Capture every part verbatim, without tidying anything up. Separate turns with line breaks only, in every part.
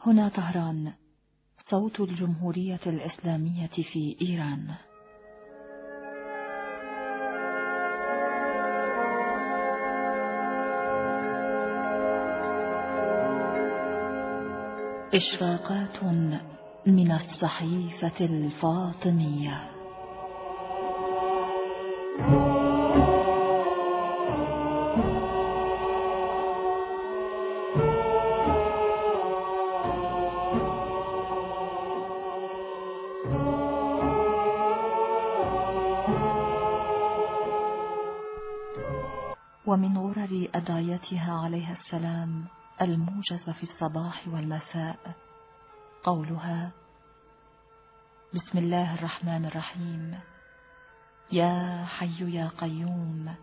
هنا طهران، صوت الجمهورية الإسلامية في إيران. إشراقات من الصحيفة الفاطمية. ومن غرر أدعيتها عليها السلام الموجزة في الصباح والمساء قولها: بسم الله الرحمن الرحيم، يا حي يا قيوم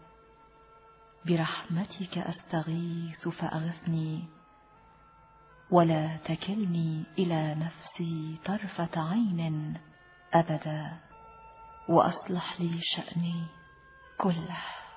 برحمتك أستغيث فأغثني ولا تكلني إلى نفسي طرفة عين أبدا وأصلح لي شأني كله.